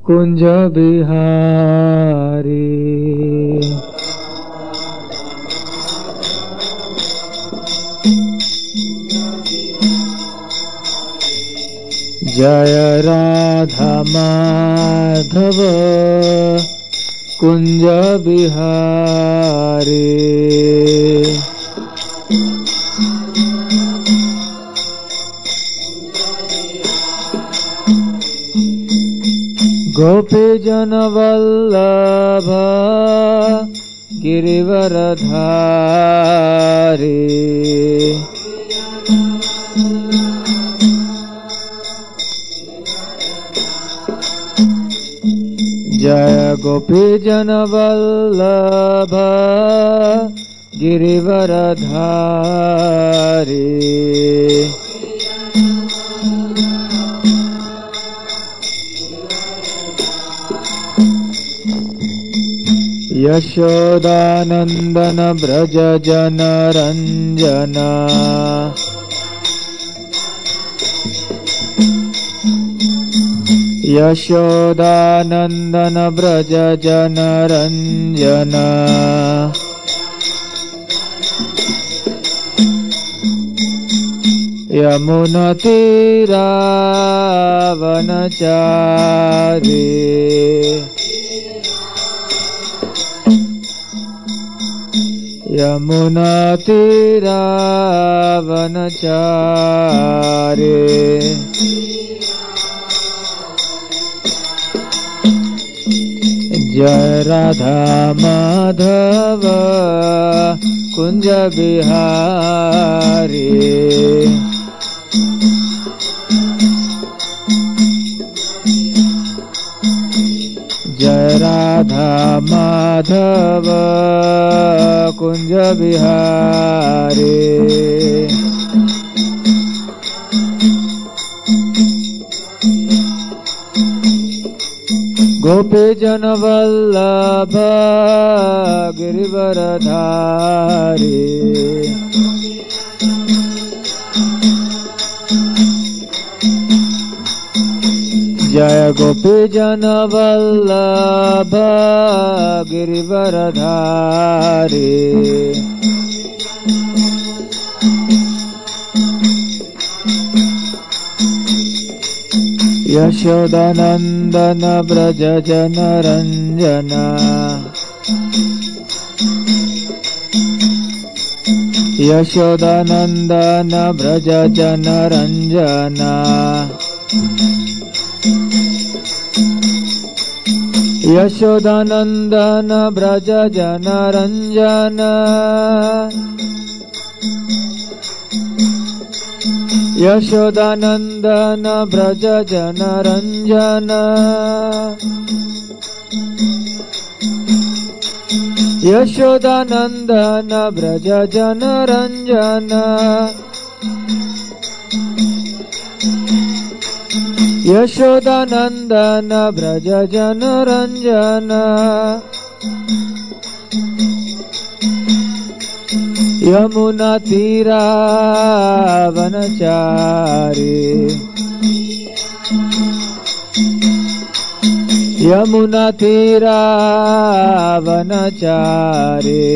कुंज बिहारी। जय राधा माधव कुंज बिहारी। गोपी जन वल्लभ गिरिवरधारी। जय गोपी जन वल्लभ गिरिवरधारी। यशोदानंदन ब्रज जन रंजना। यशोदानंदन ब्रज जन रंजना। यमुना तीरावनचारी। यमुना तीरावनचारी। जय राधा माधव कुंज बिहारी। जय राधा माधव कुंज बिहारी। गोपी जन वल्लभ गिरिवरधारी। जय गोपी जन वल्लभ गिरिवरधारी। यशोदानंदन ब्रज जन रंजना। यशोदानंदन ब्रज जन रंजना। यशोदानंदन ब्रज जन रंजना। यशोदानंदन ब्रज जन रंजना। यशोदानंदन ब्रज जन रंजना। यशोदानंदन ब्रज जन रंजना। यमुना तीरावनचारी। यमुना तीरावनचारी।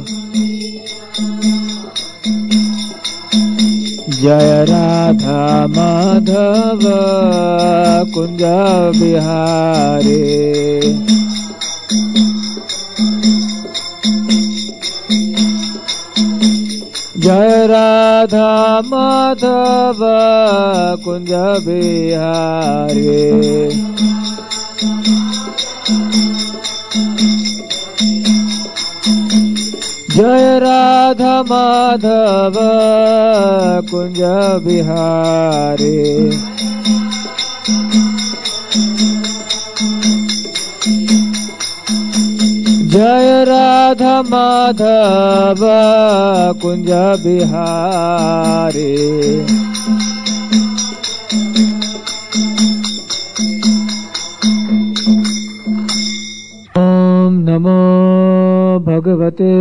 जय राधा माधव कुंज बिहारी। जय राधा माधव कुंज बिहारी। जय राधा माधव कुंज बिहारी। जय राधा माधव कुंज बिहारी। ओम नमो भगवते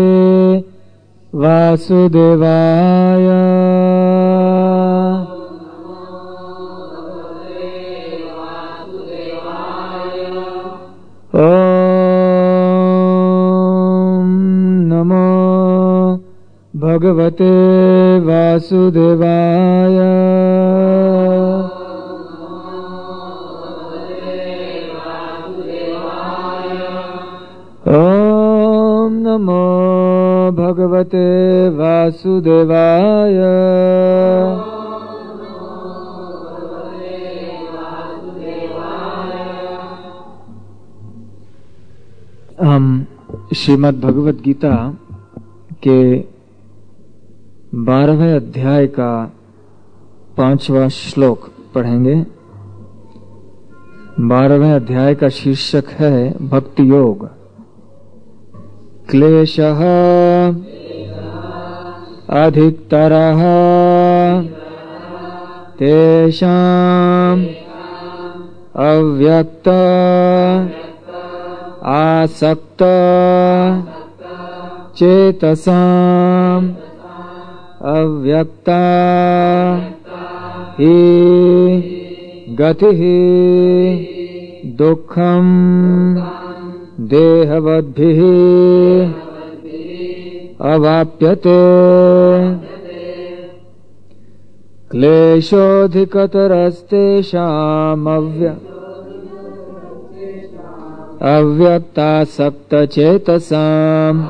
वासुदेवाय। भगवते वासुदेवाय। ओम नमो भगवते वासुदेवाय। हम श्रीमद् भगवद गीता के 12वें अध्याय का 5वां श्लोक पढ़ेंगे। 12वें अध्याय का शीर्षक है भक्ति योग। क्लेशः अधिकतरः तेषाम् अव्यक्त आसक्त चेतसाम् अव्यक्ता हि गतिः दुःखम् देहवद्भिः अवाप्यते। क्लेशोऽधिकतरस्तेषाम् अव्यक्तासक्तचेतसाम्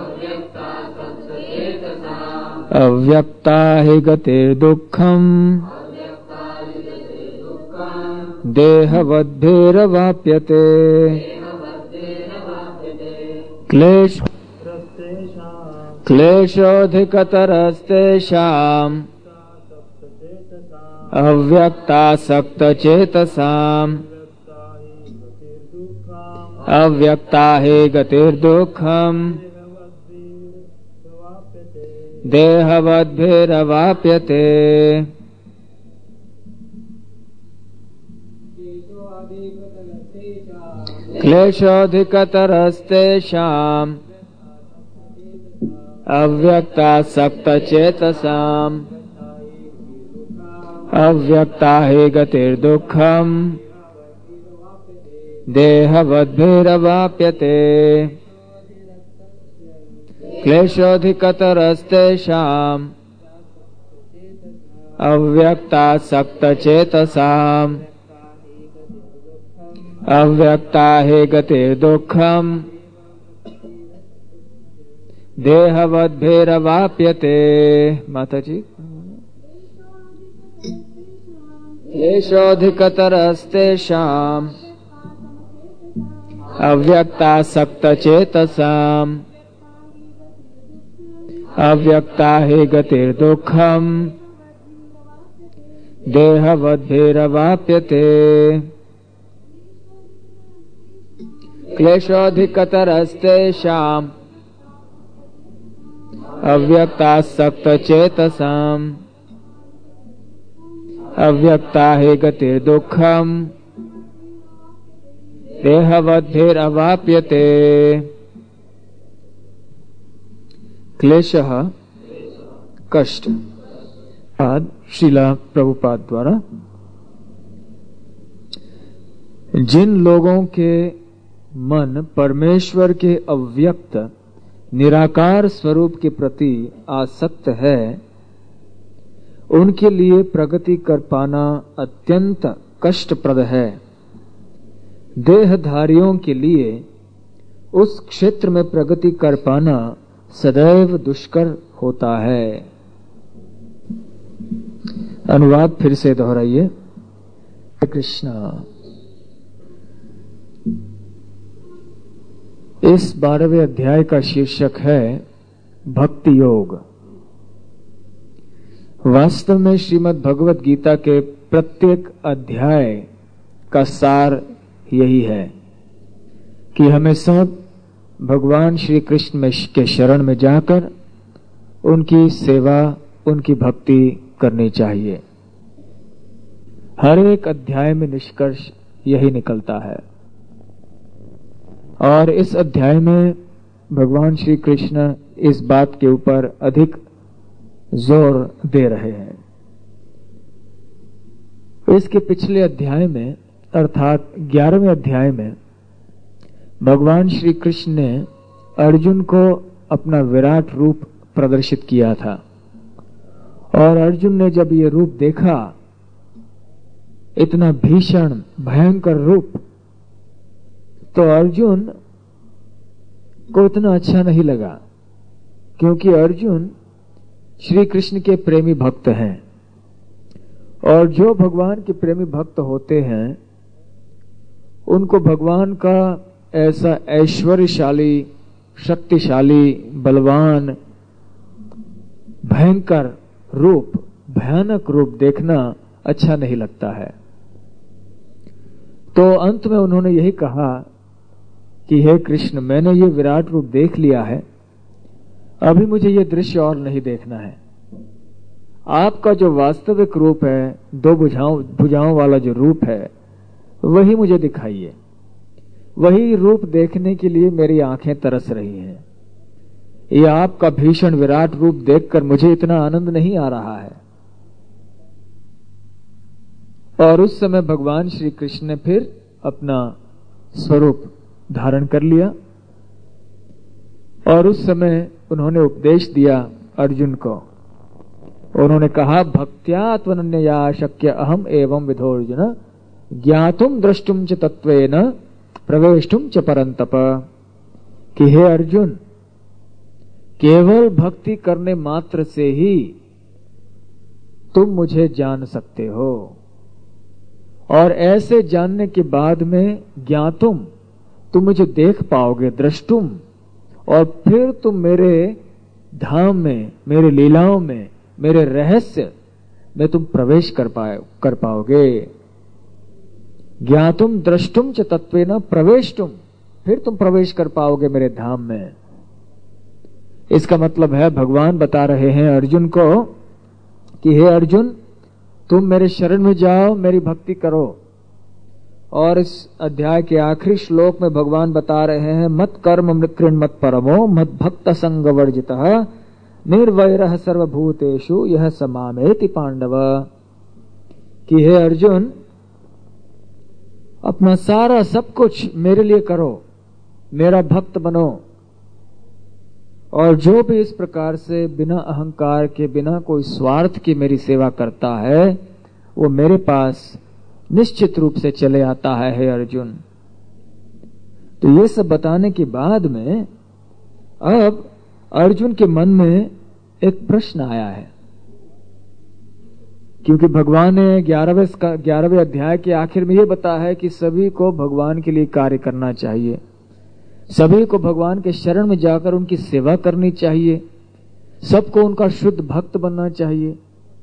अव्यक्ता हि गतिर्दुःखम् देहवद्भिरवाप्यते। क्लेशोऽधिकतरस्तेषाम् अव्यक्तासक्तचेतसाम् अव्यक्ता हि गतिर्दुःखम् देहवद्भिरवाप्यते। क्लेशोऽधिकतरस्तेषाम् अव्यक्तासक्तचेतसाम् अव्यक्ता हि गतिर्दुःखम् देहवद्भिरवाप्यते। क्लेशोऽधिकतरस्तेषाम् अव्यक्तासक्तचेतसाम् अव्यक्ता हि गतिर्दुःखम् देहवद्भिरवाप्यते। माताजी। क्लेशोऽधिकतरस्तेषाम् अव्यक्तासक्तचेतसाम् अव्यक्ता हि गतिर्दुःखम् देहवद्भिरवाप्यते। क्लेशोऽधिकतरस्तेषाम् अव्यक्तासक्तचेतसाम् अव्यक्ता हि गतिर्दुःखम् देहवद्भिरवाप्यते। क्लेशः कष्ट। श्रीला प्रभुपाद द्वारा जिन लोगों के मन परमेश्वर के अव्यक्त निराकार स्वरूप के प्रति आसक्त है, उनके लिए प्रगति कर पाना अत्यंत कष्टप्रद है। देहधारियों के लिए उस क्षेत्र में प्रगति कर पाना सदैव दुष्कर होता है। अनुवाद फिर से दोहराइए। कृष्णा। इस 12वें अध्याय का शीर्षक है भक्ति योग। वास्तव में श्रीमद् भगवद गीता के प्रत्येक अध्याय का सार यही है कि हमें सब भगवान श्री कृष्ण के शरण में जाकर उनकी सेवा, उनकी भक्ति करनी चाहिए। हर एक अध्याय में निष्कर्ष यही निकलता है। और इस अध्याय में भगवान श्री कृष्ण इस बात के ऊपर अधिक जोर दे रहे हैं। इसके पिछले अध्याय में अर्थात 11वें अध्याय में भगवान श्री कृष्ण ने अर्जुन को अपना विराट रूप प्रदर्शित किया था। और अर्जुन ने जब ये रूप देखा, इतना भीषण भयंकर रूप, तो अर्जुन को इतना अच्छा नहीं लगा, क्योंकि अर्जुन श्री कृष्ण के प्रेमी भक्त हैं। और जो भगवान के प्रेमी भक्त होते हैं उनको भगवान का ऐसा ऐश्वर्यशाली, शक्तिशाली, बलवान, भयंकर रूप, भयानक रूप देखना अच्छा नहीं लगता है। तो अंत में उन्होंने यही कहा कि हे कृष्ण, मैंने ये विराट रूप देख लिया है, अभी मुझे ये दृश्य और नहीं देखना है। आपका जो वास्तविक रूप है, दो भुजाओं वाला जो रूप है, वही मुझे दिखाइए। वही रूप देखने के लिए मेरी आंखें तरस रही हैं। ये आपका भीषण विराट रूप देखकर मुझे इतना आनंद नहीं आ रहा है। और उस समय भगवान श्री कृष्ण ने फिर अपना स्वरूप धारण कर लिया और उस समय उन्होंने उपदेश दिया अर्जुन को। उन्होंने कहा, भक्त्या त्वनन्यया शक्य अहम एवं विधो अर्जुन ज्ञातुम द्रष्टुम च तत्वेन प्रवेष्टुम च परंतप। कि हे अर्जुन, केवल भक्ति करने मात्र से ही तुम मुझे जान सकते हो, और ऐसे जानने के बाद में ज्ञातुम, तुम मुझे देख पाओगे, द्रष्टुम, और फिर तुम मेरे धाम में, मेरे लीलाओं में, मेरे रहस्य में तुम प्रवेश कर पाओगे। ज्ञातुम द्रष्टुम च तत्वेन प्रवेष्टुम, फिर तुम प्रवेश कर पाओगे मेरे धाम में। इसका मतलब है भगवान बता रहे हैं अर्जुन को कि हे अर्जुन, तुम मेरे शरण में जाओ, मेरी भक्ति करो। और इस अध्याय के आखिरी श्लोक में भगवान बता रहे हैं, मत कर्म मृकृण मत परमो मत भक्त संग वर्जितः निर्वैरः सर्वभूतेषु यह समामेति पांडव। कि हे अर्जुन, अपना सारा सब कुछ मेरे लिए करो, मेरा भक्त बनो, और जो भी इस प्रकार से बिना अहंकार के, बिना कोई स्वार्थ की मेरी सेवा करता है, वो मेरे पास निश्चित रूप से चले आता है, हे अर्जुन। तो ये सब बताने के बाद में अब अर्जुन के मन में एक प्रश्न आया है, क्योंकि भगवान ने 11वें अध्याय के आखिर में ये बताया है कि सभी को भगवान के लिए कार्य करना चाहिए, सभी को भगवान के शरण में जाकर उनकी सेवा करनी चाहिए, सबको उनका शुद्ध भक्त बनना चाहिए।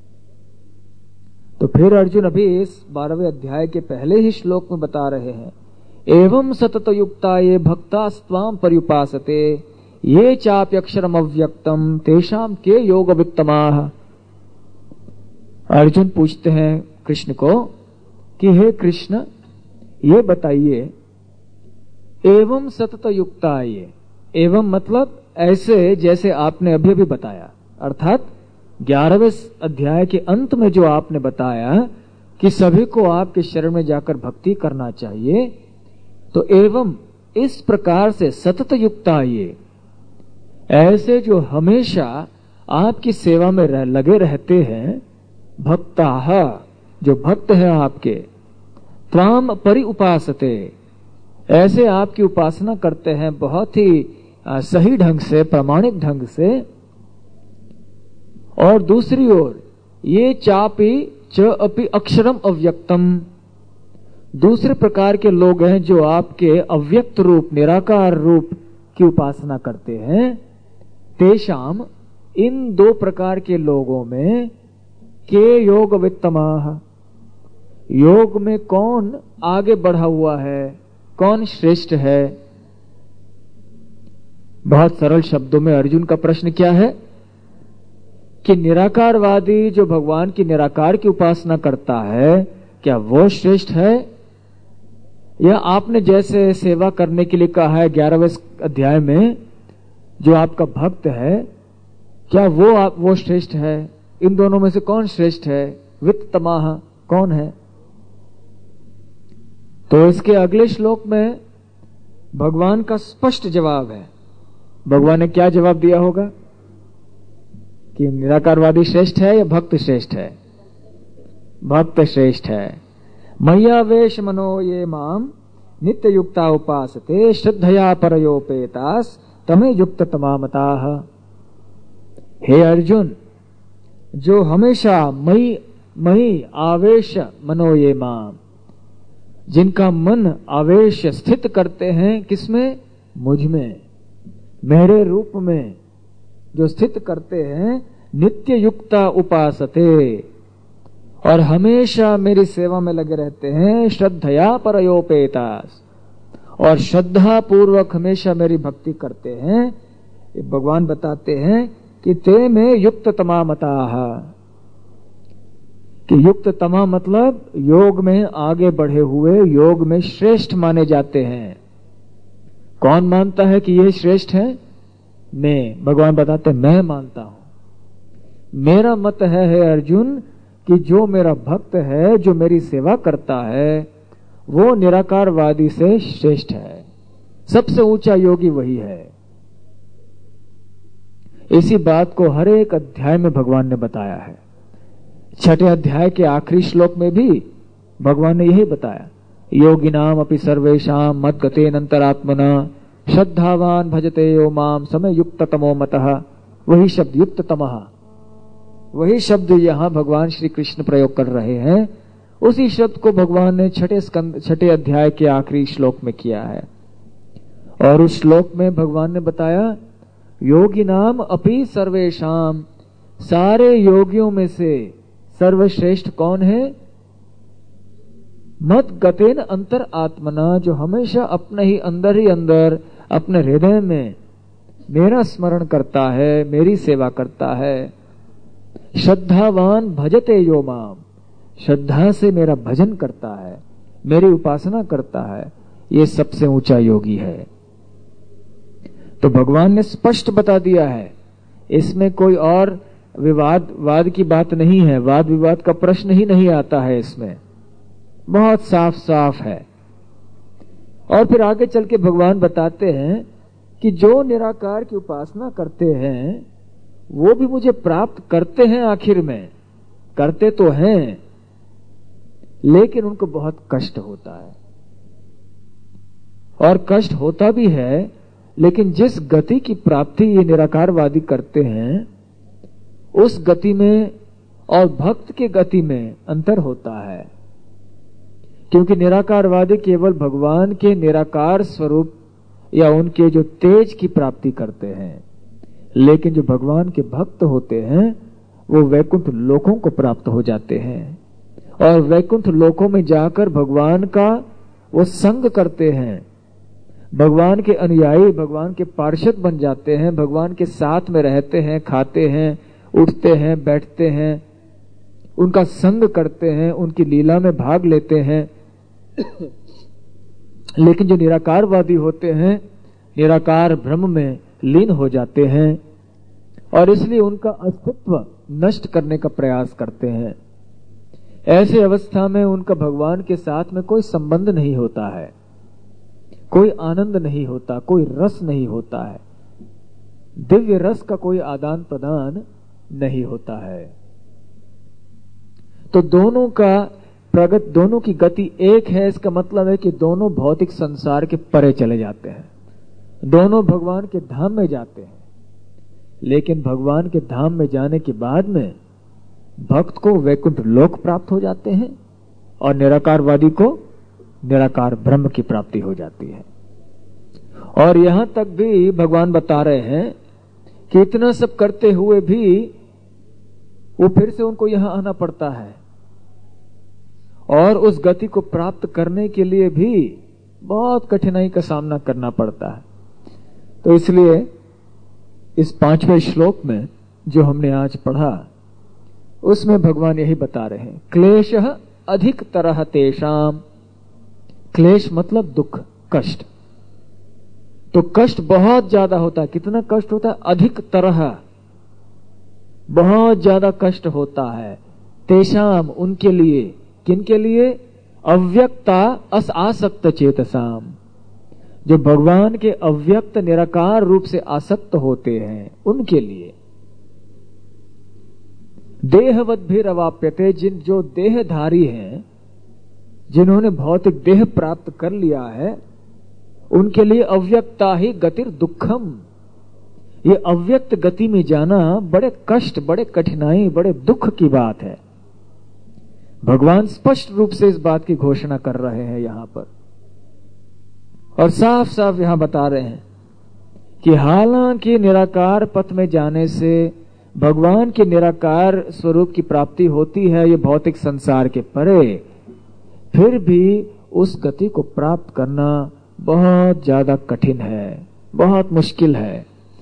तो फिर अर्जुन अभी इस 12वें अध्याय के पहले ही श्लोक में बता रहे हैं, एवं सतत युक्ता ये भक्ता स्वाम पर्युपासते ये चाप्यक्षरम अव्यक्तम तेषाम के योग वित्तमाः। अर्जुन पूछते हैं कृष्ण को कि हे कृष्ण, ये बताइए, एवं सतत युक्ता ये, एवं मतलब ऐसे जैसे आपने अभी अभी बताया, अर्थात 11वें अध्याय के अंत में जो आपने बताया कि सभी को आपके शरण में जाकर भक्ति करना चाहिए, तो एवं इस प्रकार से सतत युक्ता ये, ऐसे जो हमेशा आपकी सेवा में लगे रहते हैं, भक्ताः, जो भक्त हैं आपके, त्वाम परि उपासते, ऐसे आपकी उपासना करते हैं बहुत ही सही ढंग से, प्रामाणिक ढंग से। और दूसरी ओर ये चापि च अपि अक्षरम अव्यक्तम, दूसरे प्रकार के लोग हैं जो आपके अव्यक्त रूप, निराकार रूप की उपासना करते हैं। तेषाम, इन दो प्रकार के लोगों में, के योग वित्तमाः, योग में कौन आगे बढ़ा हुआ है, कौन श्रेष्ठ है। बहुत सरल शब्दों में अर्जुन का प्रश्न क्या है कि निराकारवादी जो भगवान की निराकार की उपासना करता है, क्या वो श्रेष्ठ है, या आपने जैसे सेवा करने के लिए कहा है 11वें अध्याय में, जो आपका भक्त है, क्या वो श्रेष्ठ है। इन दोनों में से कौन श्रेष्ठ है, वित्तमाः कौन है। तो इसके अगले श्लोक में भगवान का स्पष्ट जवाब है। भगवान ने क्या जवाब दिया होगा कि निराकारवादी श्रेष्ठ है या भक्त श्रेष्ठ है? भक्त श्रेष्ठ है। मय्यावेश मनो ये माम नित्य युक्ता उपासते श्रद्धया परयोपेतास तमे युक्त तमामताः। हे अर्जुन, जो हमेशा मई आवेश मनो ये माम, जिनका मन आवेश स्थित करते हैं किसमें? मुझ में, मेरे रूप में जो स्थित करते हैं, नित्य युक्ता उपासते, और हमेशा मेरी सेवा में लगे रहते हैं, श्रद्धया परयोपेतास, और श्रद्धा पूर्वक हमेशा मेरी भक्ति करते हैं। ये भगवान बताते हैं कि ते में युक्त तमामताः, कि युक्त तमा मतलब योग में आगे बढ़े हुए, योग में श्रेष्ठ माने जाते हैं। कौन मानता है कि ये श्रेष्ठ है? मैं। भगवान बताते मैं मानता हूं। मेरा मत है अर्जुन, कि जो मेरा भक्त है, जो मेरी सेवा करता है, वो निराकारवादी से श्रेष्ठ है। सबसे ऊंचा योगी वही है। इसी बात को हर एक अध्याय में भगवान ने बताया है। 6ठे अध्याय के आखिरी श्लोक में भी भगवान ने यही बताया, योगिनाम अपि सर्वेषाम मद्गतेन अंतरात्मना श्रद्धावान भजते यो माम समय युक्त तमो मतः। वही शब्द युक्त तमः, वही शब्द यहाँ भगवान श्री कृष्ण प्रयोग कर रहे हैं। उसी शब्द को भगवान ने 6ठे अध्याय के आखिरी श्लोक में किया है। और उस श्लोक में भगवान ने बताया, योगिनाम अपि सर्वेषाम, सारे योगियों में से सर्वश्रेष्ठ कौन है? मत गतेन अंतर आत्मना, जो हमेशा अपने ही अंदर अपने हृदय में मेरा स्मरण करता है, मेरी सेवा करता है। श्रद्धावान भजते यो माम, श्रद्धा से मेरा भजन करता है, मेरी उपासना करता है, ये सबसे ऊंचा योगी है। तो भगवान ने स्पष्ट बता दिया है, इसमें कोई और वाद की बात नहीं है, वाद विवाद का प्रश्न ही नहीं आता है इसमें, बहुत साफ साफ है। और फिर आगे चल के भगवान बताते हैं कि जो निराकार की उपासना करते हैं वो भी मुझे प्राप्त करते हैं। आखिर में करते तो हैं, लेकिन उनको बहुत कष्ट होता है, और कष्ट होता भी है, लेकिन जिस गति की प्राप्ति ये निराकारवादी करते हैं, उस गति में और भक्त की गति में अंतर होता है। क्योंकि निराकारवादी केवल भगवान के निराकार स्वरूप या उनके जो तेज की प्राप्ति करते हैं, लेकिन जो भगवान के भक्त होते हैं वो वैकुंठ लोकों को प्राप्त हो जाते हैं, और वैकुंठ लोकों में जाकर भगवान का वो संग करते हैं, भगवान के अनुयायी, भगवान के पार्षद बन जाते हैं, भगवान के साथ में रहते हैं, खाते हैं, उठते हैं, बैठते हैं, उनका संग करते हैं, उनकी लीला में भाग लेते हैं। लेकिन जो निराकारवादी होते हैं, निराकार ब्रह्म में लीन हो जाते हैं, और इसलिए उनका अस्तित्व नष्ट करने का प्रयास करते हैं। ऐसे अवस्था में उनका भगवान के साथ में कोई संबंध नहीं होता है, कोई आनंद नहीं होता, कोई रस नहीं होता है, दिव्य रस का कोई आदान प्रदान नहीं होता है। तो दोनों की गति एक है। इसका मतलब है कि दोनों भौतिक संसार के परे चले जाते हैं, दोनों भगवान के धाम में जाते हैं। लेकिन भगवान के धाम में जाने के बाद में भक्त को वैकुंठ लोक प्राप्त हो जाते हैं, और निराकारवादी को निराकार ब्रह्म की प्राप्ति हो जाती है। और यहां तक भी भगवान बता रहे हैं कि इतना सब करते हुए भी वो फिर से उनको यहां आना पड़ता है, और उस गति को प्राप्त करने के लिए भी बहुत कठिनाई का सामना करना पड़ता है। तो इसलिए इस 5वें श्लोक में जो हमने आज पढ़ा, उसमें भगवान यही बता रहे हैं, क्लेशः अधिक तरह तेषाम। क्लेश मतलब दुख, कष्ट। तो कष्ट बहुत ज्यादा होता है। कितना कष्ट होता है? अधिक तरह, बहुत ज्यादा कष्ट होता है। तेषाम, उनके लिए। किनके लिए? अव्यक्ता आसक्त चेतसाम, जो भगवान के अव्यक्त निराकार रूप से आसक्त होते हैं, उनके लिए। देहवत भी रवाप्यते, जो देहधारी हैं, जिन्होंने भौतिक देह प्राप्त कर लिया है, उनके लिए अव्यक्ता ही गतिर दुखम, ये अव्यक्त गति में जाना बड़े कष्ट, बड़े कठिनाई, बड़े दुख की बात है। भगवान स्पष्ट रूप से इस बात की घोषणा कर रहे हैं यहां पर, और साफ साफ यहां बता रहे हैं कि हालांकि निराकार पथ में जाने से भगवान के निराकार स्वरूप की प्राप्ति होती है, ये भौतिक संसार के परे, फिर भी उस गति को प्राप्त करना बहुत ज्यादा कठिन है, बहुत मुश्किल है।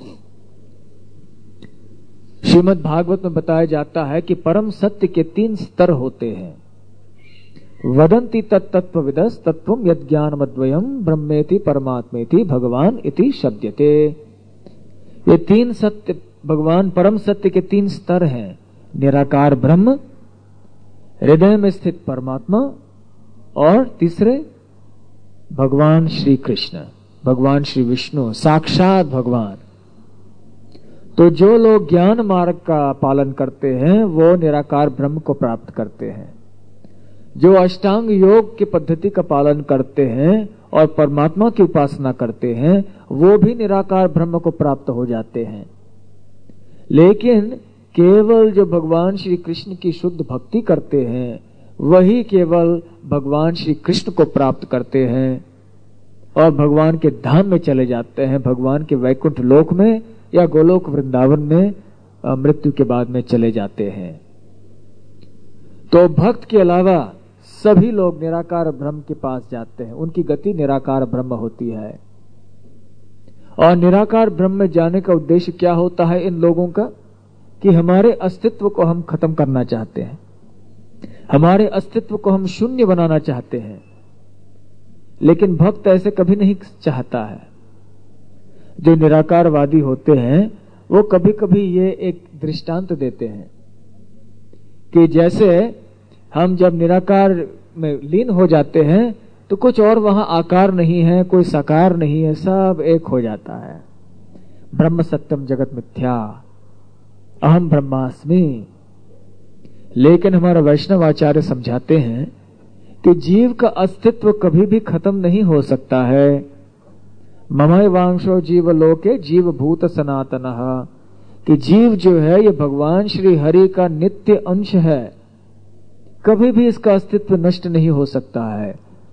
श्रीमद् भागवत में बताया जाता है कि परम सत्य के 3 स्तर होते हैं। वदंती तत्त्वविदस् तत्त्वं यद् ज्ञानमद्वयम् ब्रह्मेति परमात्मेति भगवान इति शब्दते। ये 3 सत्य, भगवान परम सत्य के 3 स्तर हैं। निराकार ब्रह्म, हृदय में स्थित परमात्मा, और तीसरे भगवान श्री कृष्ण, भगवान श्री विष्णु, साक्षात भगवान। तो जो लोग ज्ञान मार्ग का पालन करते हैं वो निराकार ब्रह्म को प्राप्त करते हैं। जो अष्टांग योग की पद्धति का पालन करते हैं और परमात्मा की उपासना करते हैं, वो भी निराकार ब्रह्म को प्राप्त हो जाते हैं। लेकिन केवल जो भगवान श्री कृष्ण की शुद्ध भक्ति करते हैं, वही केवल भगवान श्री कृष्ण को प्राप्त करते हैं और भगवान के धाम में चले जाते हैं, भगवान के वैकुंठ लोक में या गोलोक वृंदावन में मृत्यु के बाद में चले जाते हैं। तो भक्त के अलावा सभी लोग निराकार ब्रह्म के पास जाते हैं, उनकी गति निराकार ब्रह्म होती है। और निराकार ब्रह्म में जाने का उद्देश्य क्या होता है इन लोगों का? कि हमारे अस्तित्व को हम खत्म करना चाहते हैं, हमारे अस्तित्व को हम शून्य बनाना चाहते हैं। लेकिन भक्त ऐसे कभी नहीं चाहता है। जो निराकारवादी होते हैं वो कभी कभी ये एक दृष्टांत देते हैं कि जैसे हम जब निराकार में लीन हो जाते हैं तो कुछ और वहां आकार नहीं है, कोई साकार नहीं है, सब एक हो जाता है। ब्रह्म सत्यम जगत मिथ्या, अहम ब्रह्मास्मि। लेकिन हमारा वैष्णव आचार्य समझाते हैं कि जीव का अस्तित्व कभी भी खत्म नहीं हो सकता है। ममैवांशो जीव लोके जीव भूत सनातनः, कि जीव जो है ये भगवान श्री हरि का नित्य अंश है, कभी भी इसका अस्तित्व नष्ट नहीं हो सकता है।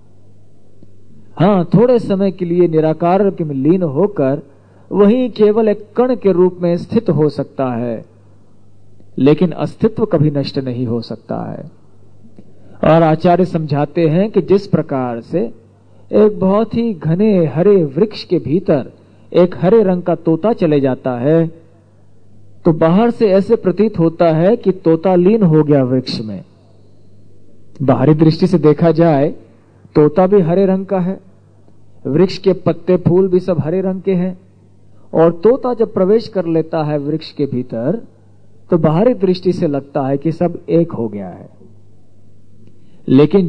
हाँ, थोड़े समय के लिए निराकार में लीन होकर वही केवल एक कण के रूप में स्थित हो सकता है, लेकिन अस्तित्व कभी नष्ट नहीं हो सकता है। और आचार्य समझाते हैं कि जिस प्रकार से एक बहुत ही घने हरे वृक्ष के भीतर एक हरे रंग का तोता चले जाता है, तो बाहर से ऐसे प्रतीत होता है कि तोता लीन हो गया वृक्ष में। बाहरी दृष्टि से देखा जाए तोता भी हरे रंग का है, वृक्ष के पत्ते फूल भी सब हरे रंग के हैं, और तोता जब प्रवेश कर लेता है वृक्ष के भीतर तो बाहरी दृष्टि से लगता है कि सब एक हो गया है। लेकिन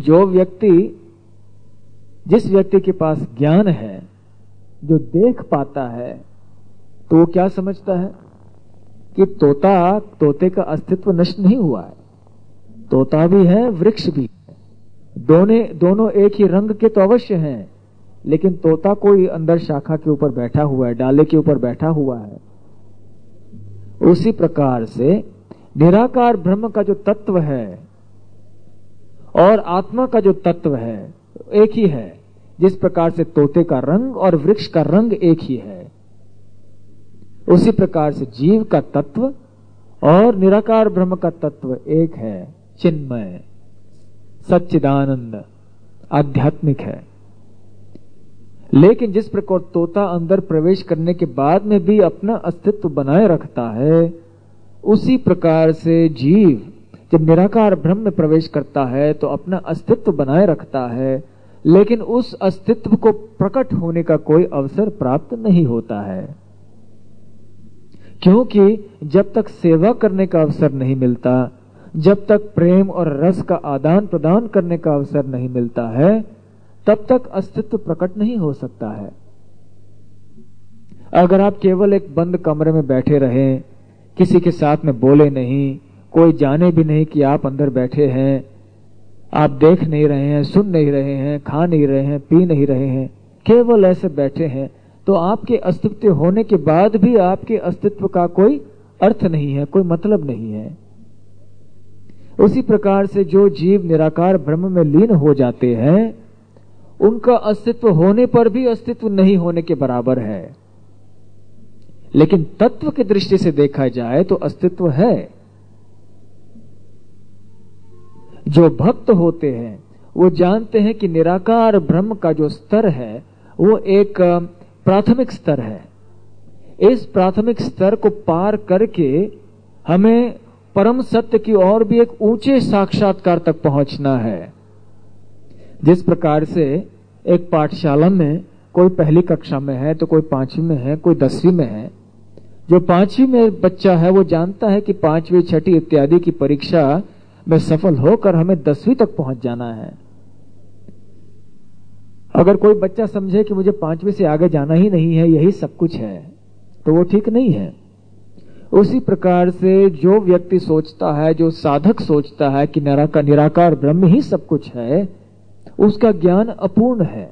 जिस व्यक्ति के पास ज्ञान है, जो देख पाता है, तो वो क्या समझता है कि तोते का अस्तित्व नष्ट नहीं हुआ है, तोता भी है, वृक्ष भी है, दोनों एक ही रंग के तो अवश्य हैं, लेकिन तोता कोई अंदर शाखा के ऊपर बैठा हुआ है, डाले के ऊपर बैठा हुआ है। उसी प्रकार से निराकार ब्रह्म का जो तत्व है और आत्मा का जो तत्व है एक ही है। जिस प्रकार से तोते का रंग और वृक्ष का रंग एक ही है, उसी प्रकार से जीव का तत्व और निराकार ब्रह्म का तत्व एक है, चिन्मय, सच्चिदानंद, आध्यात्मिक है। लेकिन जिस प्रकार तोता अंदर प्रवेश करने के बाद में भी अपना अस्तित्व बनाए रखता है, उसी प्रकार से जीव जब निराकार ब्रह्म में प्रवेश करता है तो अपना अस्तित्व बनाए रखता है, लेकिन उस अस्तित्व को प्रकट होने का कोई अवसर प्राप्त नहीं होता है, क्योंकि जब तक सेवा करने का अवसर नहीं मिलता, जब तक प्रेम और रस का आदान प्रदान करने का अवसर नहीं मिलता है, तब तक अस्तित्व प्रकट नहीं हो सकता है। अगर आप केवल एक बंद कमरे में बैठे रहें, किसी के साथ में बोले नहीं, कोई जाने भी नहीं कि आप अंदर बैठे हैं, आप देख नहीं रहे हैं, सुन नहीं रहे हैं, खा नहीं रहे हैं, पी नहीं रहे हैं, केवल ऐसे बैठे हैं, तो आपके अस्तित्व होने के बाद भी आपके अस्तित्व का कोई अर्थ नहीं है, कोई मतलब नहीं है। उसी प्रकार से जो जीव निराकार ब्रह्म में लीन हो जाते हैं, उनका अस्तित्व होने पर भी अस्तित्व नहीं होने के बराबर है। लेकिन तत्व की दृष्टि से देखा जाए तो अस्तित्व है। जो भक्त होते हैं वो जानते हैं कि निराकार ब्रह्म का जो स्तर है वो एक प्राथमिक स्तर है। इस प्राथमिक स्तर को पार करके हमें परम सत्य की ओर भी एक ऊंचे साक्षात्कार तक पहुंचना है। जिस प्रकार से एक पाठशाला में कोई पहली कक्षा में है तो कोई 5वीं में है, कोई 10वीं में है। जो 5वीं में बच्चा है वो जानता है कि 5वीं, 6ठी इत्यादि की परीक्षा में सफल होकर हमें 10वीं तक पहुंच जाना है। अगर कोई बच्चा समझे कि मुझे 5वीं से आगे जाना ही नहीं है, यही सब कुछ है, तो वो ठीक नहीं है। उसी प्रकार से जो व्यक्ति सोचता है, जो साधक सोचता है कि निराकार ब्रह्म ही सब कुछ है, उसका ज्ञान अपूर्ण है।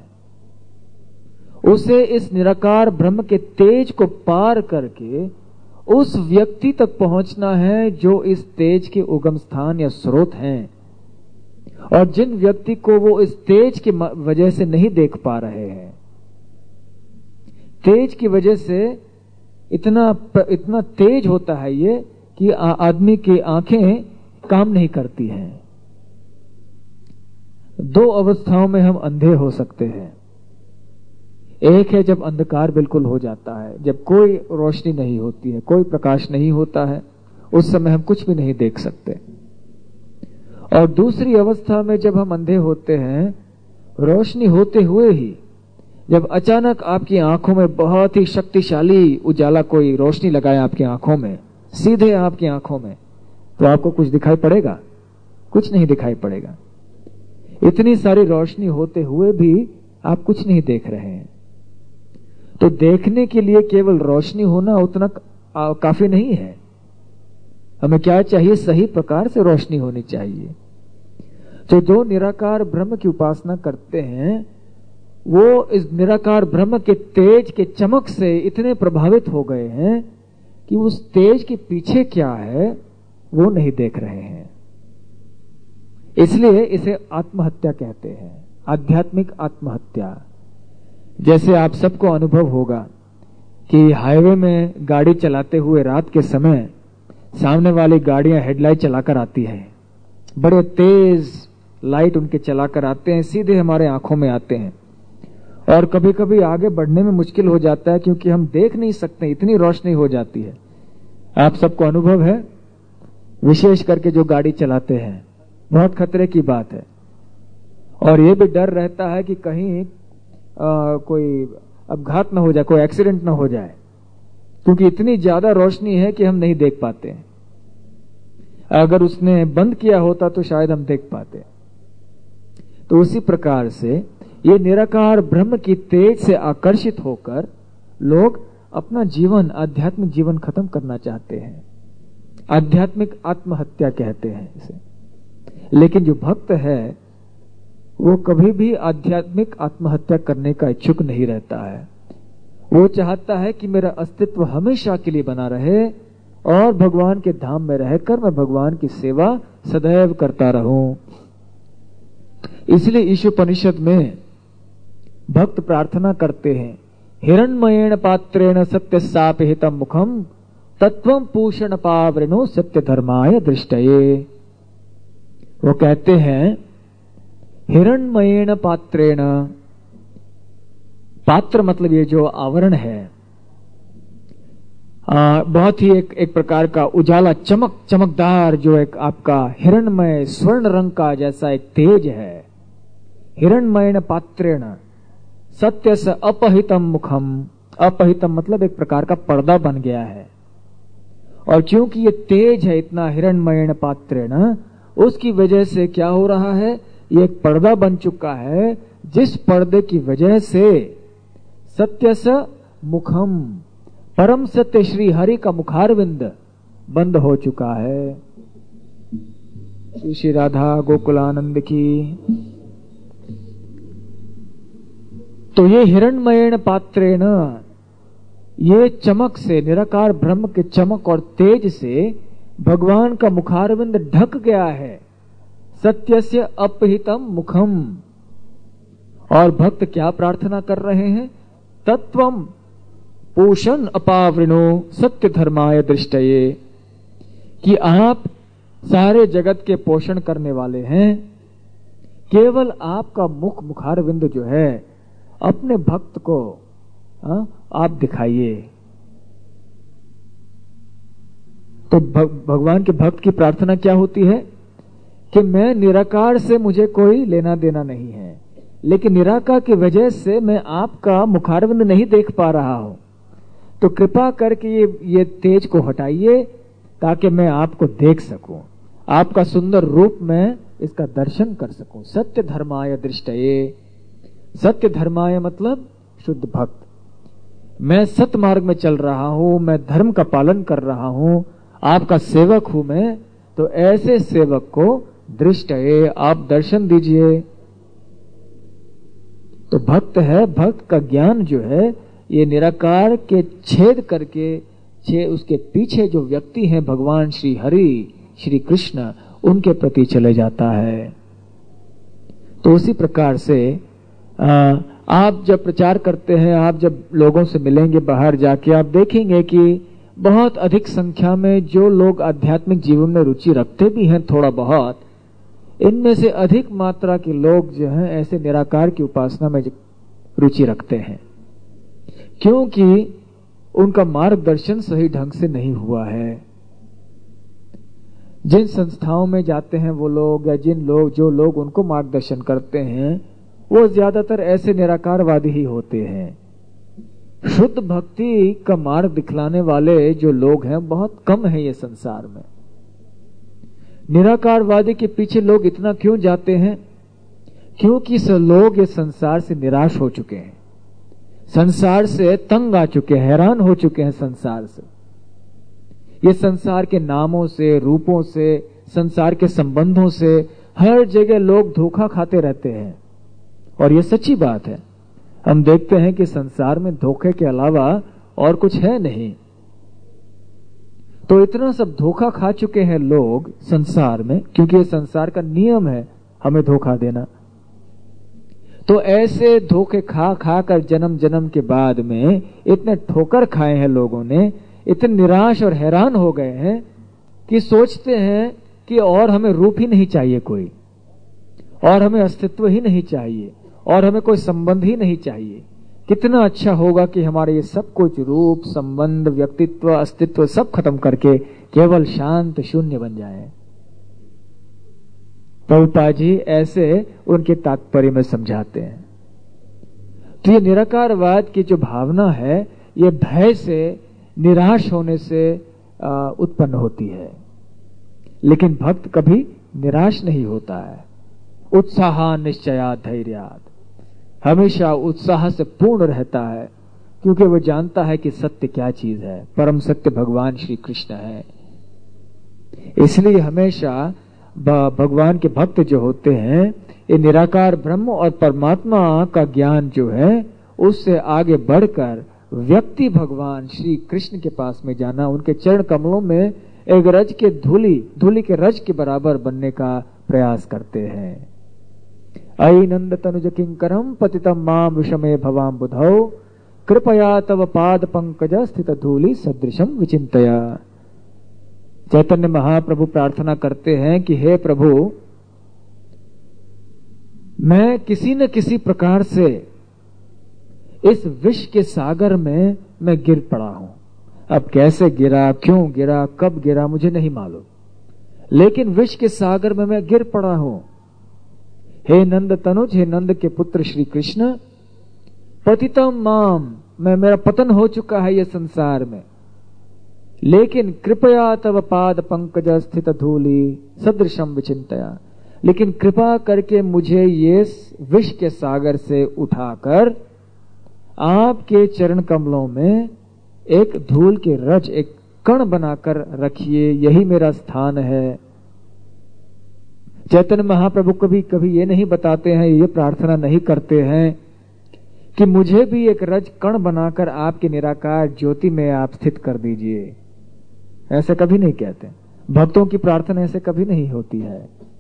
उसे इस निराकार ब्रह्म के तेज को पार करके उस व्यक्ति तक पहुंचना है जो इस तेज के उगम स्थान या स्रोत हैं। और जिन व्यक्ति को वो इस तेज की वजह से नहीं देख पा रहे हैं, तेज की वजह से इतना तेज होता है ये कि आदमी की आंखें काम नहीं करती हैं। 2 अवस्थाओं में हम अंधे हो सकते हैं। एक है जब अंधकार बिल्कुल हो जाता है, जब कोई रोशनी नहीं होती है, कोई प्रकाश नहीं होता है, उस समय हम कुछ भी नहीं देख सकते। और दूसरी अवस्था में जब हम अंधे होते हैं, रोशनी होते हुए ही जब अचानक आपकी आंखों में बहुत ही शक्तिशाली उजाला, कोई रोशनी लगाए आपकी आंखों में, सीधे आपकी आंखों में, तो आपको कुछ दिखाई पड़ेगा? कुछ नहीं दिखाई पड़ेगा। इतनी सारी रोशनी होते हुए भी आप कुछ नहीं देख रहे हैं। तो देखने के लिए केवल रोशनी होना उतना काफी नहीं है। हमें क्या चाहिए? सही प्रकार से रोशनी होनी चाहिए। तो जो निराकार ब्रह्म की उपासना करते हैं, वो इस निराकार ब्रह्म के तेज के चमक से इतने प्रभावित हो गए हैं कि उस तेज के पीछे क्या है वो नहीं देख रहे हैं। इसलिए इसे आत्महत्या कहते हैं, आध्यात्मिक आत्महत्या। जैसे आप सबको अनुभव होगा कि हाईवे में गाड़ी चलाते हुए रात के समय सामने वाली गाड़ियां हेडलाइट चलाकर आती हैं, बड़े तेज लाइट उनके चलाकर आते हैं, सीधे हमारे आंखों में आते हैं, और कभी कभी आगे बढ़ने में मुश्किल हो जाता है क्योंकि हम देख नहीं सकते, इतनी रोशनी हो जाती है। आप सबको अनुभव है, विशेष करके जो गाड़ी चलाते हैं, बहुत खतरे की बात है। और ये भी डर रहता है कि कहीं कोई अपघात न हो जाए, कोई एक्सीडेंट न हो जाए, क्योंकि इतनी ज्यादा रोशनी है कि हम नहीं देख पाते हैं। अगर उसने बंद किया होता तो शायद हम देख पाते। तो उसी प्रकार से ये निराकार ब्रह्म की तेज से आकर्षित होकर लोग अपना जीवन, आध्यात्मिक जीवन खत्म करना चाहते हैं। आध्यात्मिक आत्महत्या कहते हैं इसे। लेकिन जो भक्त है वो कभी भी आध्यात्मिक आत्महत्या करने का इच्छुक नहीं रहता है। वो चाहता है कि मेरा अस्तित्व हमेशा के लिए बना रहे और भगवान के धाम में रहकर मैं भगवान की सेवा सदैव करता रहूं। इसलिए ईशोपनिषद में भक्त प्रार्थना करते हैं, हिरण्मयेण पात्रेण सत्य सापिहितम मुखम तत्वम पूषण पावृणो सत्य धर्माय दृष्टये। वो कहते हैं हिरण्मयेण पात्रेण, पात्र मतलब ये जो आवरण है, बहुत ही एक प्रकार का उजाला, चमकदार, जो एक आपका हिरण्मय स्वर्ण रंग का जैसा एक तेज है। हिरण्मयेन पात्रेण सत्य से अपहितम मुखम, अपहितम मतलब एक प्रकार का पर्दा बन गया है। और क्योंकि ये तेज है इतना हिरण्मयेन पात्रेण, उसकी वजह से क्या हो रहा है, ये एक पर्दा बन चुका है, जिस पर्दे की वजह से सत्य स मुखम, परम सत्य श्री हरि का मुखारविंद बंद हो चुका है। श्री श्री राधा गोकुलानंद की। तो ये हिरण्मयेन पात्रेण, ये चमक से, निराकार ब्रह्म के चमक और तेज से भगवान का मुखारविंद ढक गया है। सत्यस्य अपहितम मुखम। और भक्त क्या प्रार्थना कर रहे हैं? तत्वम पोषण अपावृणो सत्य धर्माय दृष्टये, कि आप सारे जगत के पोषण करने वाले हैं। केवल आपका मुखारविंद जो है अपने भक्त को आप दिखाइए। तो भगवान के भक्त की प्रार्थना क्या होती है कि मैं निराकार से मुझे कोई लेना देना नहीं है, लेकिन निराकार की वजह से मैं आपका मुखारविंद नहीं देख पा रहा हूं, तो कृपा करके ये तेज को हटाइए ताकि मैं आपको देख सकूं, आपका सुंदर रूप में इसका दर्शन कर सकूं। सत्य धर्माय दृष्टये। सत्य धर्माय मतलब शुद्ध भक्त। मैं सत्य मार्ग में चल रहा हूं, मैं धर्म का पालन कर रहा हूं, आपका सेवक हूं मैं, तो ऐसे सेवक को दृष्टये, आप दर्शन दीजिए। तो भक्त है, भक्त का ज्ञान जो है ये निराकार के छेद करके उसके पीछे जो व्यक्ति हैं भगवान श्री हरि श्री कृष्ण, उनके प्रति चले जाता है। तो उसी प्रकार से आप जब प्रचार करते हैं, आप जब लोगों से मिलेंगे बाहर जाके, आप देखेंगे कि बहुत अधिक संख्या में जो लोग आध्यात्मिक जीवन में रुचि रखते भी हैं थोड़ा बहुत, इनमें से अधिक मात्रा के लोग जो हैं ऐसे निराकार की उपासना में रुचि रखते हैं, क्योंकि उनका मार्गदर्शन सही ढंग से नहीं हुआ है। जिन संस्थाओं में जाते हैं वो लोग, या जो लोग उनको मार्गदर्शन करते हैं, वो ज्यादातर ऐसे निराकारवादी ही होते हैं। शुद्ध भक्ति का मार्ग दिखलाने वाले जो लोग हैं बहुत कम है ये संसार में। निराकारवादी के पीछे लोग इतना क्यों जाते हैं? क्योंकि लोग ये संसार से निराश हो चुके हैं, संसार से तंग आ चुके हैं, हैरान हो चुके हैं संसार से। ये संसार के नामों से, रूपों से, संसार के संबंधों से हर जगह लोग धोखा खाते रहते हैं, और ये सच्ची बात है। हम देखते हैं कि संसार में धोखे के अलावा और कुछ है नहीं। तो इतना सब धोखा खा चुके हैं लोग संसार में, क्योंकि ये संसार का नियम है हमें धोखा देना। तो ऐसे धोखे खा खा कर जन्म जन्म के बाद में इतने ठोकर खाए हैं लोगों ने, इतने निराश और हैरान हो गए हैं कि सोचते हैं कि और हमें रूप ही नहीं चाहिए कोई, और हमें अस्तित्व ही नहीं चाहिए, और हमें कोई संबंध ही नहीं चाहिए। कितना अच्छा होगा कि हमारे ये सब कुछ रूप, संबंध, व्यक्तित्व, अस्तित्व सब खत्म करके केवल शांत शून्य बन जाए। प्रभुपाद जी ऐसे उनके तात्पर्य में समझाते हैं। तो ये निराकारवाद की जो भावना है ये भय से, निराश होने से उत्पन्न होती है, लेकिन भक्त कभी निराश नहीं होता है। उत्साह निश्चयात् धैर्यात्, हमेशा उत्साह से पूर्ण रहता है, क्योंकि वो जानता है कि सत्य क्या चीज है, परम सत्य भगवान श्री कृष्ण है। इसलिए हमेशा भगवान के भक्त जो होते हैं, ये निराकार ब्रह्म और परमात्मा का ज्ञान जो है उससे आगे बढ़कर व्यक्ति भगवान श्री कृष्ण के पास में जाना, उनके चरण कमलों में एक रज के धूलि के रज के बराबर बनने का प्रयास करते हैं। अयि नंद तनुज किंकरम पतितम माम विषमे भवाम बुधौ कृपया तव पाद पंकज स्थित धूलि सदृशम विचिंतया। चैतन्य महाप्रभु प्रार्थना करते हैं कि हे प्रभु, मैं किसी न किसी प्रकार से इस विष के सागर में मैं गिर पड़ा हूं। अब कैसे गिरा, क्यों गिरा, कब गिरा मुझे नहीं मालूम, लेकिन विष के सागर में मैं गिर पड़ा हूं। हे नंद तनुज, हे नंद के पुत्र श्री कृष्ण, पतितम माम, मेरा पतन हो चुका है ये संसार में, लेकिन कृपया तव पाद पंकज स्थित धूलि सदृशम विचिंतया, लेकिन कृपा करके मुझे ये विष के सागर से उठाकर आपके चरण कमलों में एक धूल के रज, एक कण बनाकर रखिए, यही मेरा स्थान है। चैतन्य महाप्रभु कभी कभी ये नहीं बताते हैं, ये प्रार्थना नहीं करते हैं कि मुझे भी एक रज कण बनाकर आपके निराकार ज्योति में आप स्थित कर दीजिए। ऐसे कभी नहीं कहते। भक्तों की प्रार्थना ऐसे कभी नहीं होती है।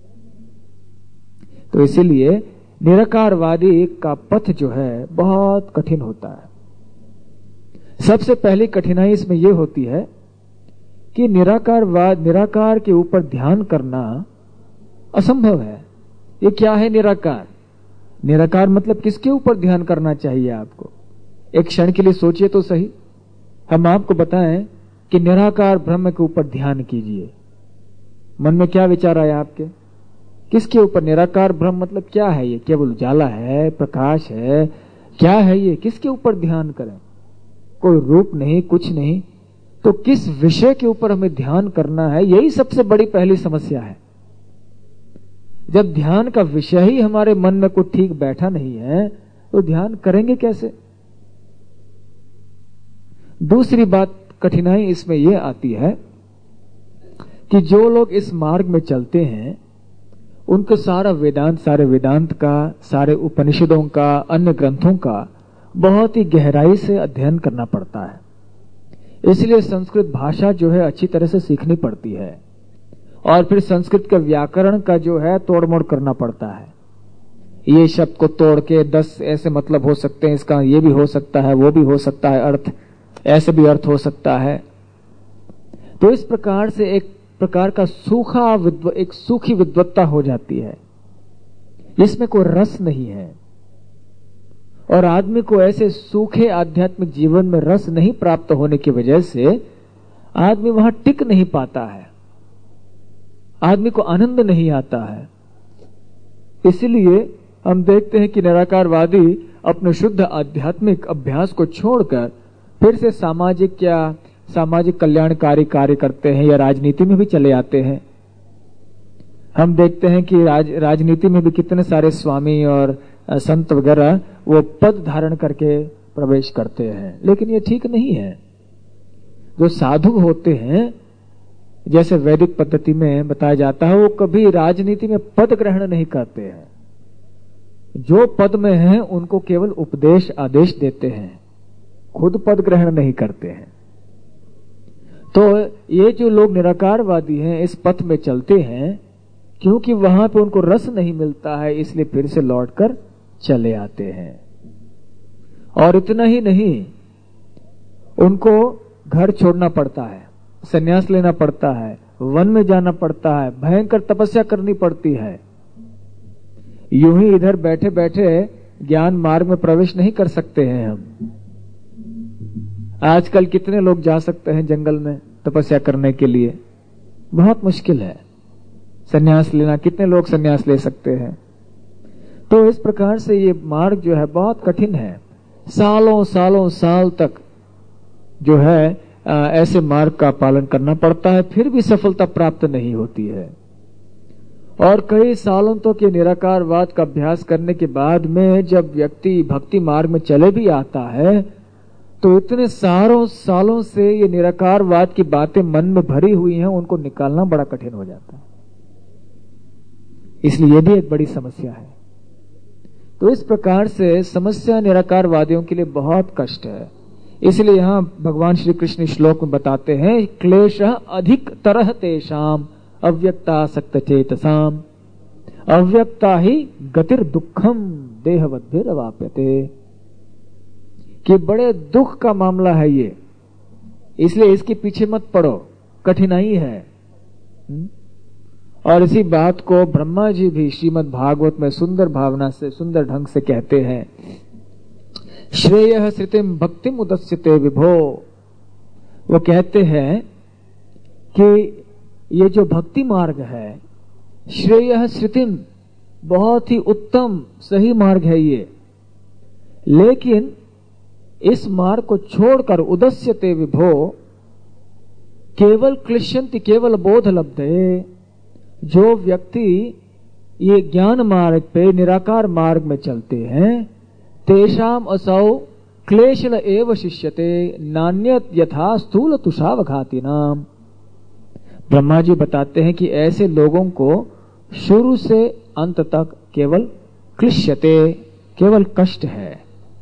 तो इसीलिए निराकारवादी का पथ जो है बहुत कठिन होता है। सबसे पहली कठिनाई इसमें यह होती है कि निराकार के ऊपर ध्यान करना असंभव है। ये क्या है निराकार? निराकार मतलब किसके ऊपर ध्यान करना चाहिए आपको? एक क्षण के लिए सोचिए तो सही। हम आपको बताएं कि निराकार ब्रह्म के ऊपर ध्यान कीजिए। मन में क्या विचार आया आपके? किसके ऊपर? निराकार ब्रह्म मतलब क्या है? ये केवल उजाला है, प्रकाश है, क्या है ये? किसके ऊपर ध्यान करें? कोई रूप नहीं, कुछ नहीं। तो किस विषय के ऊपर हमें ध्यान करना है, यही सबसे बड़ी पहली समस्या है। जब ध्यान का विषय ही हमारे मन में कुछ ठीक बैठा नहीं है तो ध्यान करेंगे कैसे? दूसरी बात कठिनाई इसमें यह आती है कि जो लोग इस मार्ग में चलते हैं उनको सारे वेदांत का, सारे उपनिषदों का, अन्य ग्रंथों का बहुत ही गहराई से अध्ययन करना पड़ता है। इसलिए संस्कृत भाषा जो है अच्छी तरह से सीखनी पड़ती है और फिर संस्कृत के व्याकरण का जो है तोड़ मोड़ करना पड़ता है। ये शब्द को तोड़ के 10 ऐसे मतलब हो सकते हैं, इसका ये भी हो सकता है, वो भी हो सकता है, अर्थ ऐसे भी अर्थ हो सकता है। तो इस प्रकार से एक प्रकार का एक सूखी विद्वत्ता हो जाती है, इसमें कोई रस नहीं है। और आदमी को ऐसे सूखे आध्यात्मिक जीवन में रस नहीं प्राप्त होने की वजह से आदमी वहां टिक नहीं पाता है, आदमी को आनंद नहीं आता है। इसलिए हम देखते हैं कि निराकारवादी अपने शुद्ध आध्यात्मिक अभ्यास को छोड़कर फिर से सामाजिक कल्याणकारी कार्य करते हैं या राजनीति में भी चले आते हैं। हम देखते हैं कि राजनीति में भी कितने सारे स्वामी और संत वगैरह वो पद धारण करके प्रवेश करते हैं, लेकिन ये ठीक नहीं है। जो साधु होते हैं, जैसे वैदिक पद्धति में बताया जाता है, वो कभी राजनीति में पद ग्रहण नहीं करते हैं। जो पद में हैं उनको केवल उपदेश आदेश देते हैं, खुद पद ग्रहण नहीं करते हैं। तो ये जो लोग निराकारवादी हैं इस पथ में चलते हैं क्योंकि वहां पे उनको रस नहीं मिलता है, इसलिए फिर से लौटकर चले आते हैं। और इतना ही नहीं, उनको घर छोड़ना पड़ता है, संन्यास लेना पड़ता है, वन में जाना पड़ता है, भयंकर तपस्या करनी पड़ती है। यूं ही इधर बैठे बैठे ज्ञान मार्ग में प्रवेश नहीं कर सकते हैं हम। आजकल कितने लोग जा सकते हैं जंगल में तपस्या करने के लिए? बहुत मुश्किल है। संन्यास लेना, कितने लोग संन्यास ले सकते हैं? तो इस प्रकार से ये मार्ग जो है बहुत कठिन है। सालों साल तक जो है ऐसे मार्ग का पालन करना पड़ता है, फिर भी सफलता प्राप्त नहीं होती है। और कई सालों तक ये निराकारवाद का अभ्यास करने के बाद में जब व्यक्ति भक्ति मार्ग में चले भी आता है तो इतने सालों से ये निराकारवाद की बातें मन में भरी हुई हैं, उनको निकालना बड़ा कठिन हो जाता है। इसलिए ये भी एक बड़ी समस्या है। तो इस प्रकार से समस्या निराकारवादियों के लिए बहुत कष्ट है। इसलिए यहां भगवान श्री कृष्ण श्लोक में बताते हैं, क्लेश अधिक तरह तेषाम अव्यक्तासक्त चेतसाम अव्यक्ता ही गतिर दुखम देहवद्भिरवाप्यते। कि बड़े दुख का मामला है ये, इसलिए इसके पीछे मत पड़ो, कठिनाई है। और इसी बात को ब्रह्मा जी भी श्रीमद् भागवत में सुंदर भावना से, सुंदर ढंग से कहते हैं, श्रेयः श्रुतिम भक्तिम उदस्यते विभो। वो कहते हैं कि ये जो भक्ति मार्ग है, श्रेयः श्रुतिम, बहुत ही उत्तम सही मार्ग है ये, लेकिन इस मार्ग को छोड़कर उदस्यते विभो केवल क्लिश्यन्ति केवल बोध लब्धे। जो व्यक्ति ये ज्ञान मार्ग पे, निराकार मार्ग में चलते हैं, तेषाम असौ क्लेशल एव शिष्यते नान्यत यथा स्थूल तुषावघातिनाम। ब्रह्मा जी बताते हैं कि ऐसे लोगों को शुरू से अंत तक केवल क्लिश्यते, केवल कष्ट है,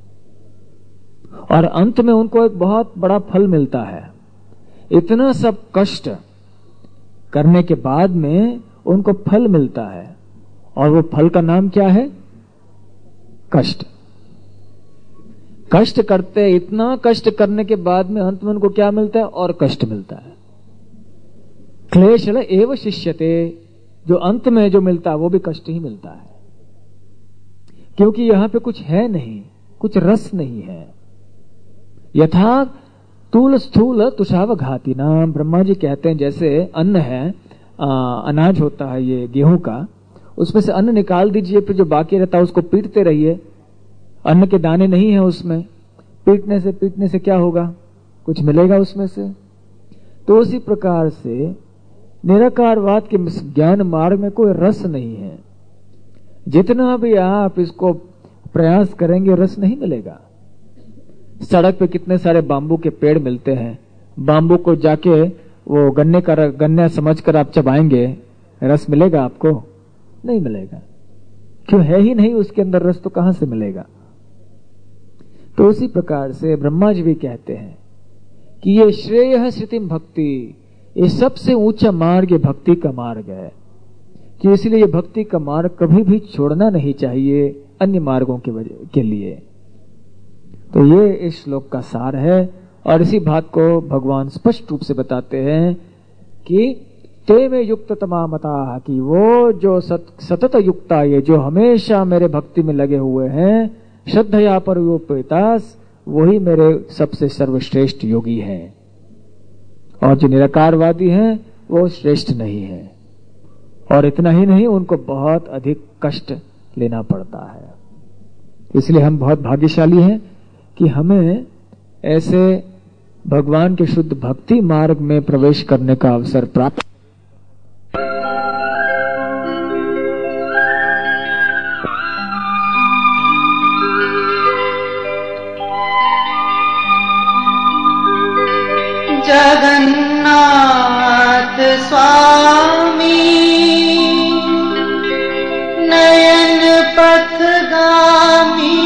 और अंत में उनको एक बहुत बड़ा फल मिलता है। इतना सब कष्ट करने के बाद में उनको फल मिलता है, और वो फल का नाम क्या है? कष्ट। कष्ट करते, इतना कष्ट करने के बाद में अंत में उनको क्या मिलता है? और कष्ट मिलता है। क्लेश एव शिष्यते, जो अंत में जो मिलता है वो भी कष्ट ही मिलता है, क्योंकि यहां पे कुछ है नहीं, कुछ रस नहीं है। यथा तूल स्थूल तुषाव घाती नाम, ब्रह्मा जी कहते हैं जैसे अन्न है, अनाज होता है ये गेहूं का, उसमें से अन्न निकाल दीजिए, फिर जो बाकी रहता है उसको पीटते रहिए, अन्न के दाने नहीं है उसमें, पीटने से क्या होगा? कुछ मिलेगा उसमें से। तो उसी प्रकार से निराकारवाद के ज्ञान मार्ग में कोई रस नहीं है। जितना भी आप इसको प्रयास करेंगे रस नहीं मिलेगा। सड़क पे कितने सारे बाम्बू के पेड़ मिलते हैं, बाम्बू को जाके वो गन्ना समझकर आप चबाएंगे, रस मिलेगा आपको? नहीं मिलेगा। क्यों? है ही नहीं उसके अंदर रस, तो कहां से मिलेगा? तो उसी प्रकार से ब्रह्मा जी भी कहते हैं कि ये श्रेय श्रुतिम भक्ति, ये सबसे ऊंचा मार्ग, ये भक्ति का मार्ग है, कि इसलिए ये भक्ति का मार्ग कभी भी छोड़ना नहीं चाहिए अन्य मार्गों के लिए। तो ये इस श्लोक का सार है, और इसी बात को भगवान स्पष्ट रूप से बताते हैं कि ते में युक्त तमामता, कि वो जो सतत युक्ता, ये जो हमेशा मेरे भक्ति में लगे हुए हैं, श्रद्धया परयोपेतास, वही मेरे सबसे सर्वश्रेष्ठ योगी हैं, और जो निराकारवादी हैं वो श्रेष्ठ नहीं है। और इतना ही नहीं, उनको बहुत अधिक कष्ट लेना पड़ता है। इसलिए हम बहुत भाग्यशाली हैं कि हमें ऐसे भगवान के शुद्ध भक्ति मार्ग में प्रवेश करने का अवसर प्राप्त। जगन्नाथ स्वामी नयन पथगामी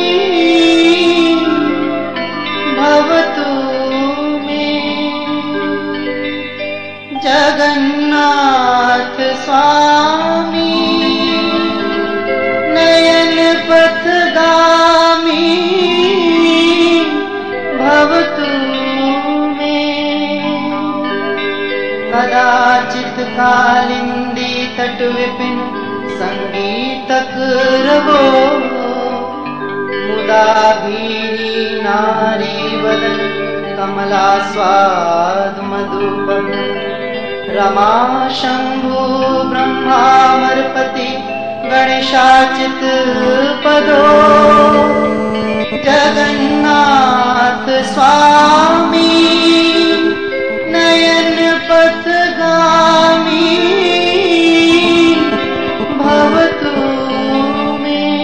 भवतु में। जगन्नाथ स्वामी नयन पथगामी भवतु कदाचित कालिंदी तट विपिन संगीतक रवो मुदा भीरी नारी वदन कमला स्वाद मधुपम रमा शंभु ब्रह्मामरपति गणेशाचित पदो। जगन्नाथ स्वामी नयन पथगामी भवतु में।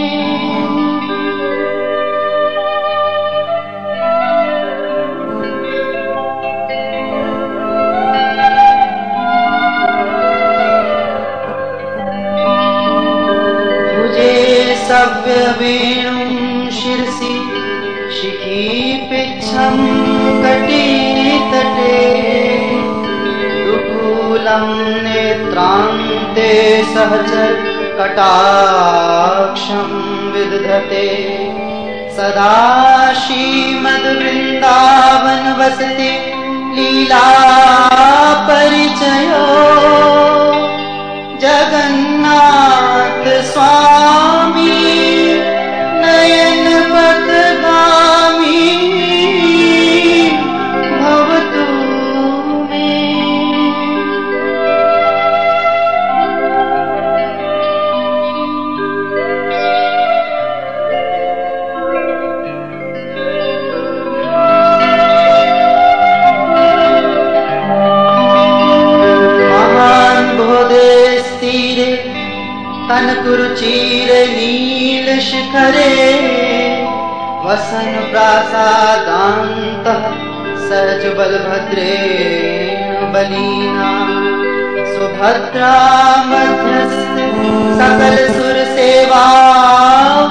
भुजे सव्य वेणुं शिरसि शिखी पिच्छं कटी तटे नेत्रान्ते सहचर कटाक्षं विदधते सदा श्रीमद्वृन्दावन वसति लीला परिचयो। जगन्नाथ स्वामी नयन पथगामी भवतु तनकुरुचिर नील शिखरे वसन प्रासादान्तः सहज बलभद्रेण बलिना सुभद्रा मध्यस्थ सकल सुर सेवा